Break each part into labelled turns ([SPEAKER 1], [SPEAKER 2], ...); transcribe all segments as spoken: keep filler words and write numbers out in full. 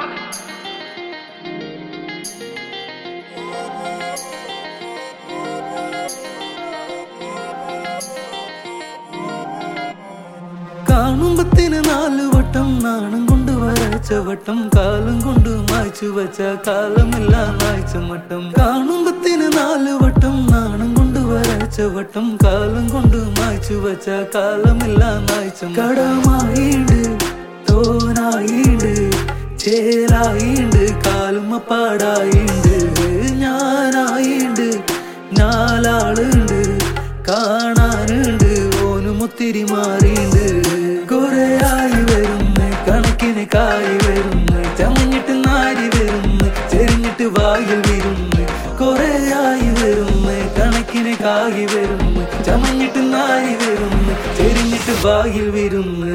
[SPEAKER 1] കാണുമ്പത്തിന് നാലു വട്ടം നാണം കൊണ്ട് വരച്ച വട്ടം കാലം കൊണ്ട് മായ്ച്ചു വച്ച കാലമില്ല നായ്ച്ച മട്ടം കാണുമ്പത്തിന് നാലു വട്ടം നാണം കൊണ്ട് വരച്ച വട്ടം കാലം കൊണ്ട് മായ്ച്ചു വച്ച കാലമില്ല നായ്ച്ച കടമായിണ്ട് തോനായിണ്ട് ചേരായിണ്ട് കാലുമപ്പാടായിണ്ട് ഞാനായിണ്ട് നാലാളുണ്ട് കാണാനുണ്ട് ഓനും ഒത്തിരി മാറിയുണ്ട് കൊറേയായി വരുന്നു കണക്കിന് കായി വരുന്നു ചമഞ്ഞിട്ട് നാരി വരുന്നു ചെരിഞ്ഞിട്ട് വായിൽ വരുന്നു കൊറേയായി വരുന്നു കണക്കിന് കായി വരുന്നു ചമഞ്ഞിട്ട് നാരി വരുന്നു ചെരിഞ്ഞിട്ട് വായിൽ വരുന്നു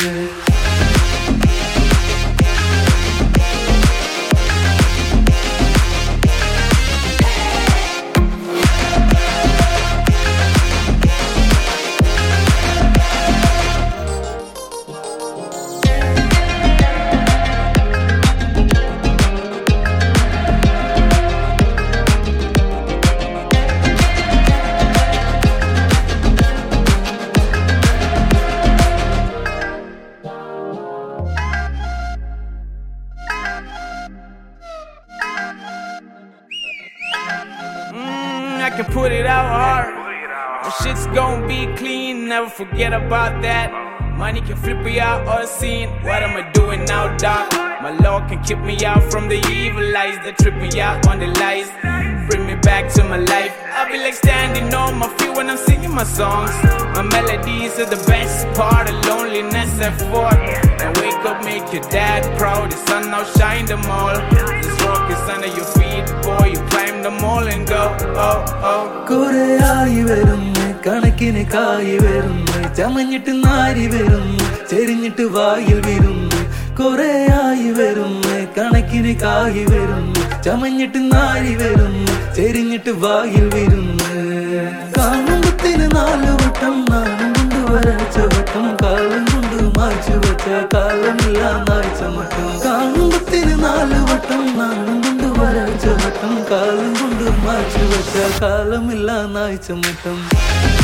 [SPEAKER 2] I can put it out hard. My shit's gon' be clean, never forget about that. Money can flip me out or scene. What am I doing now, dog? My Lord can keep me out from the evil eyes that trip me out on the lies. Bring me back to my life. I'll be like standing on my feet when I'm singing my songs. My melodies are the best part of loneliness I fought. And wake up, make your dad proud. The sun now shine them all. This rock is under your feet, boy. You climb them all and go, oh, oh.
[SPEAKER 1] കൊറേയായി വരുന്നു കണക്കിന് കായി വരുന്നു ചമഞ്ഞിട്ട് നാരി വരുന്നു ചെരിഞ്ഞിട്ട് വായിൽ വരുന്നു കൊറേയായി വരുന്നു കണക്കിന് കായി വരുന്നു ചമഞ്ഞിട്ട് നാരി വരുന്നു ചെരിഞ്ഞിട്ട് വായിൽ വരുന്നു കാണുമ്പത്തിന് നാലു വട്ടം നാണം കൊണ്ട് വരച്ച വട്ടം കാലം കൊണ്ട് മായ്ച്ചു വച്ച കാലമില്ല നായ്ച്ച മട്ടം കാണുമ്പത്തിന് നാലു വട്ടം നാണം കൊണ്ട് വരച്ച വട്ടം കാലം കൊണ്ട് മായ്ച്ചു വച്ച കാലമില്ല നായ്ച്ച മട്ടം